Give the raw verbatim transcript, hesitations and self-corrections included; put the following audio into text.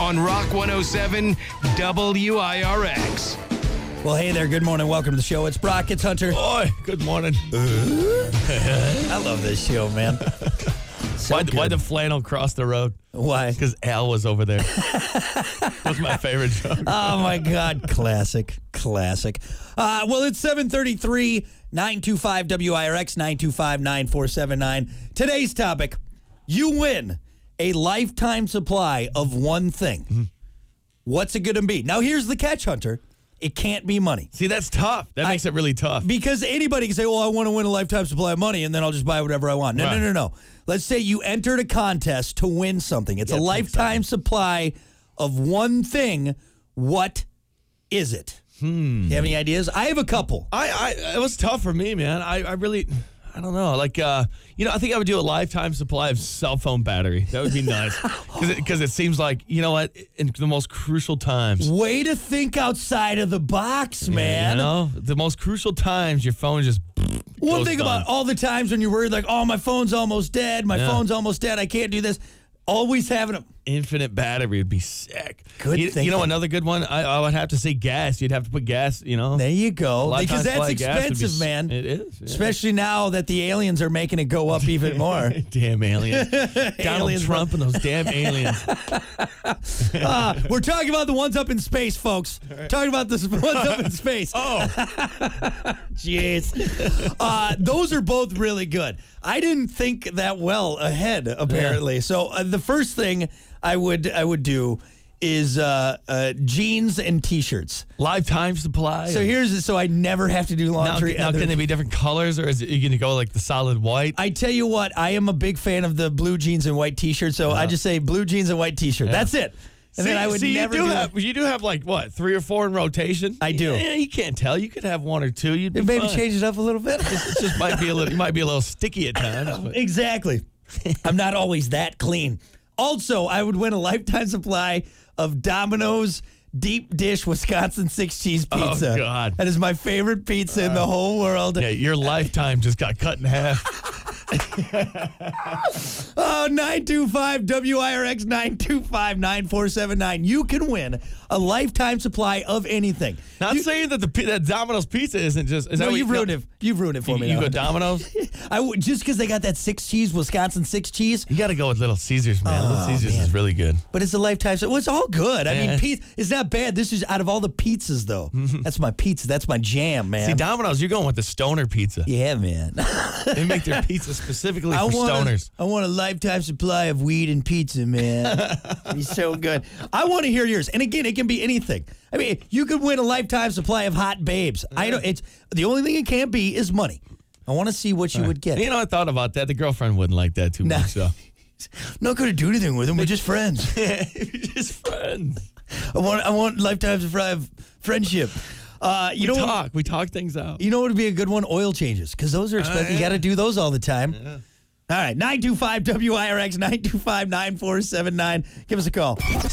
on Rock one oh seven W I R X. Well, hey there. Good morning. Welcome to the show. It's Brock. It's Hunter. Oi, good morning. I love this show, man. So why, good. why the flannel cross the road? Why? Because Al was over there. That's my favorite joke. Oh, my God. Classic. Classic. Uh, well, it's seven thirty-three, nine two five W I R X, nine two five, nine four seven nine. Today's topic, you win a lifetime supply of one thing. Mm-hmm. What's it going to be? Now, here's the catch, Hunter. It can't be money. See, that's tough. That makes I, it really tough. Because anybody can say, well, I want to win a lifetime supply of money, and then I'll just buy whatever I want. No, right. no, no, no. Let's say you entered a contest to win something. It's yeah, a lifetime supply of one thing. What is it? Hmm. You have any ideas? I have a couple. I, I, it was tough for me, man. I, I really, I don't know. Like, uh, you know, I think I would do a lifetime supply of cell phone battery. That would be nice. Because it, it seems like, you know what, in the most crucial times. Way to think outside of the box, man. You know, the most crucial times, your phone just One goes thing done. about all the times when you're worried, like, oh, my phone's almost dead. My Yeah. phone's almost dead. I can't do this. Always having a infinite battery would be sick. Good You, thinking. you know, another good one, I, I would have to say gas. You'd have to put gas, you know. There you go. Lifetime Because that's supply of gas would be expensive, s- man. It is. yeah. Especially now that the aliens are making it go up even more. Damn aliens. Donald Aliens. Trump and those damn aliens. Uh, we're talking about the ones up in space, folks. Talking about the ones up in space. Oh, Jeez. Uh, those are both really good. I didn't think that well ahead, apparently. So uh, the first thing I would I would do is uh, uh, jeans and T-shirts. lifetime supply. So here's so I never have to do now, laundry. now other- can they be different colors, or is it you going to go like the solid white? I tell you what, I am a big fan of the blue jeans and white T-shirts. So I just say blue jeans and white T-shirt. That's it. And see, then I would see, never you do, do have you do have like what three or four in rotation. I do. Yeah, you can't tell. You could have one or two. You'd be maybe fine. change it up a little bit. It just might be a little. You might be a little sticky at times. But. Exactly. I'm not always that clean. Also, I would win a lifetime supply of Domino's deep dish Wisconsin six cheese pizza. Oh, God. That is my favorite pizza in the whole world. Yeah, your lifetime just got cut in half. Oh, nine two five W I R X, nine two five, nine four seven nine. You can win a lifetime supply of anything. Not You- saying that the pi- that Domino's pizza isn't just. Is No, that what you've you- ruined it. You've ruined it for You, me you now. go Domino's. I would, just because they got that six cheese Wisconsin six cheese, You got to go with Little Caesars, man. Little Oh, Caesars man. is really good. but it's a lifetime. So well, it's all good. I mean, Yeah. pizza, it's not bad. This is out of all the pizzas, though. That's my pizza. That's my jam, man. See, Domino's, you're going with the stoner pizza. Yeah, man. They make their pizza specifically I for want stoners. A, I want a lifetime supply of weed and pizza, man. He's so good. I want to hear yours. And again, it can be anything. I mean, you could win a lifetime supply of hot babes. I don't. It's the only thing it can't be is money. I want to see what you would get. You know, I thought about that. The girlfriend wouldn't like that too Nah. much, so. Not going to do anything with them. We're just friends. Just friends. I want. I want lifetime supply of friendship. Uh, you We know. talk. We talk things out. You know what would be a good one? Oil changes, because those are expensive. You yeah. got to do those all the time. All right, nine two five W I R X, nine two five, nine four seven nine. Give us a call.